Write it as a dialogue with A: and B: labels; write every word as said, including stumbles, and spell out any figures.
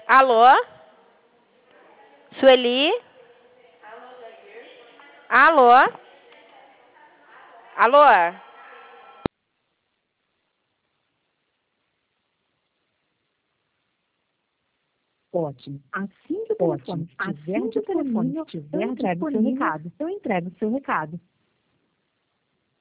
A: Alô? Sueli? Alô? Alô?
B: Ótimo. Assim que o telefone
C: Ótimo.
B: estiver
C: Assim que o telefone
B: disponível, eu
C: estiver
B: entrego o seu
C: disponível,
B: recado.
C: eu entrego o seu recado.